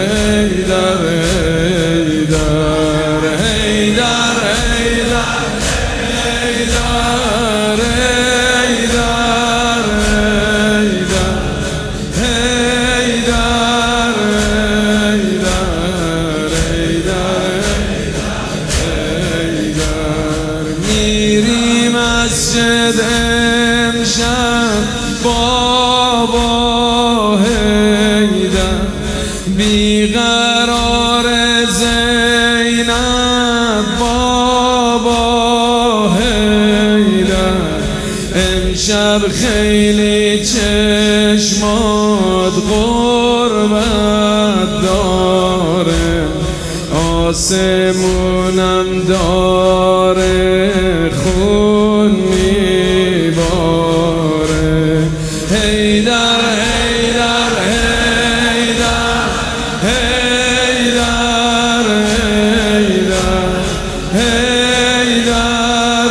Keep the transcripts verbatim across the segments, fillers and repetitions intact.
حیدر حیدر حیدر حیدر مسجد امشب بابا حیدر بیقرار زینب بابا حیدر امشب خیلی چشمات غربت داره آسمونم داره خون میباره حیدر حیدر حیدر حیدر حیدر حیدر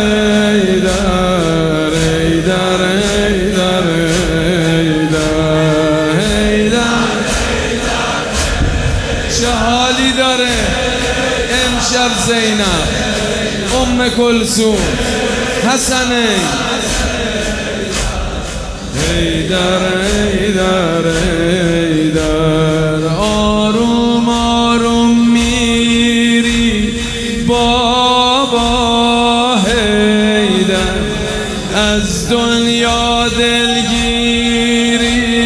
حیدر حیدر حیدر حیدر چه حالی داره امشب زینب ام کلثوم حسنین حیدر حیدر حیدر آروم آروم میری بابا حیدر از دنیا دلگیری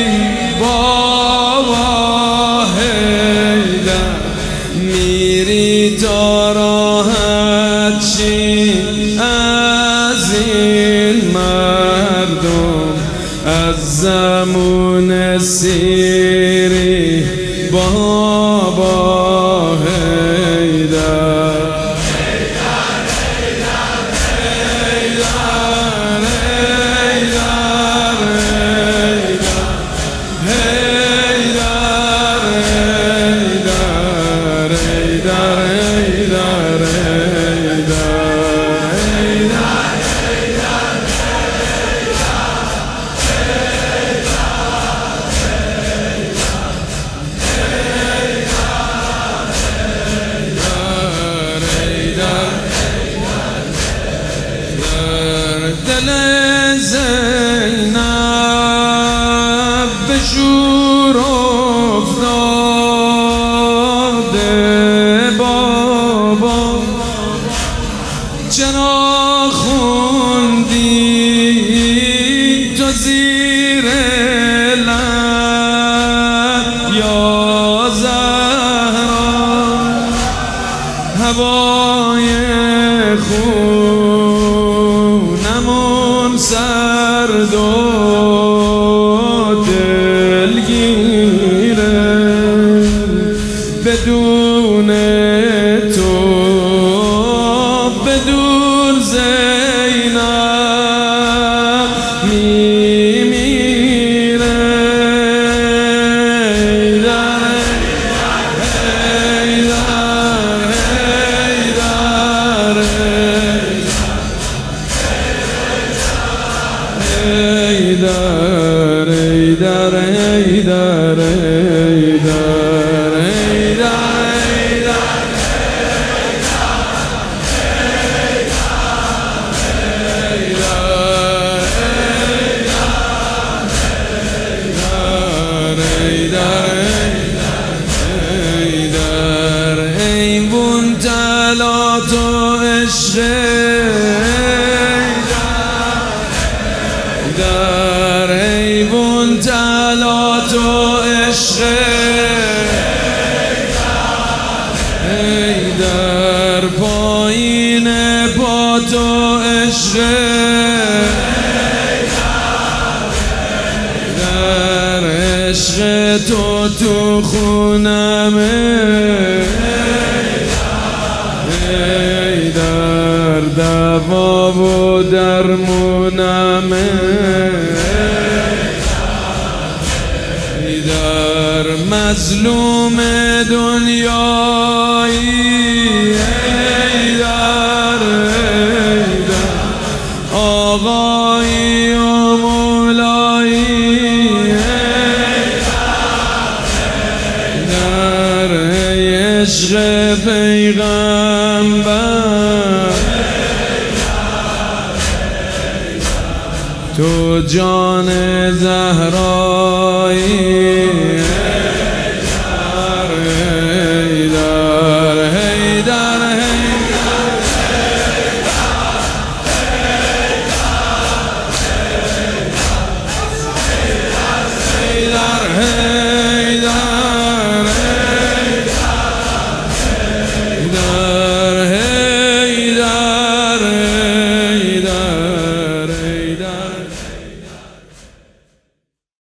بابا حیدر میری تا راحت شی از این مردم از زمون سیری بابا حیدر دل زینب به شور افتاده بابا چرا خوندی تو زیر لب یا زهرا هوای خونمون سرد و دلگیره بدون تو بدون زینب میمیره حیدر حیدر حیدر حیدر حیدر حیوان طلعت و عشق در حیوان طلعت و عشق حیدر پایین پا تو عشق در عشق تو تو خونمه حیدر دوا و درمونمه حیدر مظلوم دنیایی حیدر حیدر آقایی و مولایی حیدر پیغمبر تو جان زهرایی